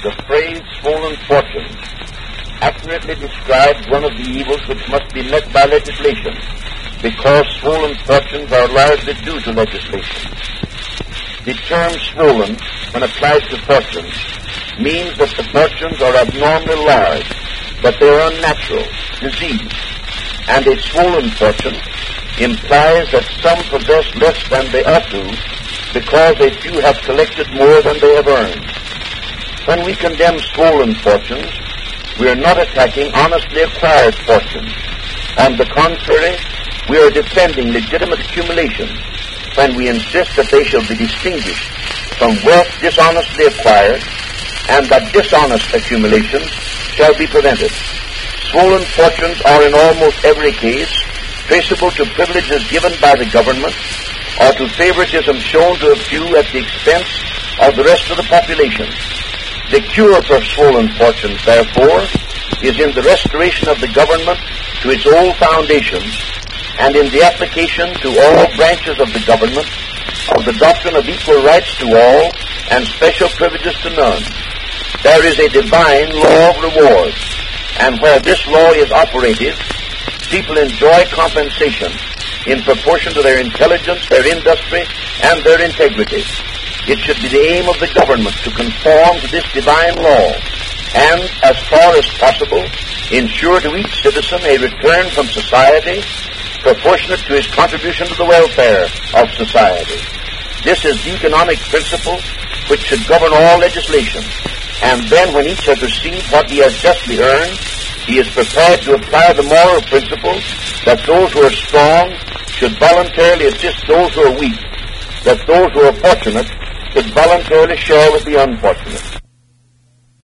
The phrase swollen fortunes accurately describes one of the evils which must be met by legislation, because swollen fortunes are largely due to legislation. The term swollen, when applied to fortunes, means that the fortunes are abnormally large, but they are unnatural, diseased, and a swollen fortune implies that some possess less than they ought to because a few have collected more than they have earned. When we condemn swollen fortunes, we are not attacking honestly acquired fortunes. On the contrary, we are defending legitimate accumulations when we insist that they shall be distinguished from wealth dishonestly acquired and that dishonest accumulations shall be prevented. Swollen fortunes are in almost every case traceable to privileges given by the government or to favoritism shown to a few at the expense of the rest of the population. The cure for swollen fortunes, therefore, is in the restoration of the government to its old foundations and in the application to all branches of the government of the doctrine of equal rights to all and special privileges to none. There is a divine law of reward, and where this law is operative, people enjoy compensation in proportion to their intelligence, their industry, and their integrity. It should be the aim of the government to conform to this divine law and, as far as possible, ensure to each citizen a return from society proportionate to his contribution to the welfare of society. This is the economic principle which should govern all legislation. And then, when each has received what he has justly earned, he is prepared to apply the moral principle that those who are strong should voluntarily assist those who are weak, that those who are fortunate should voluntarily share with the unfortunate.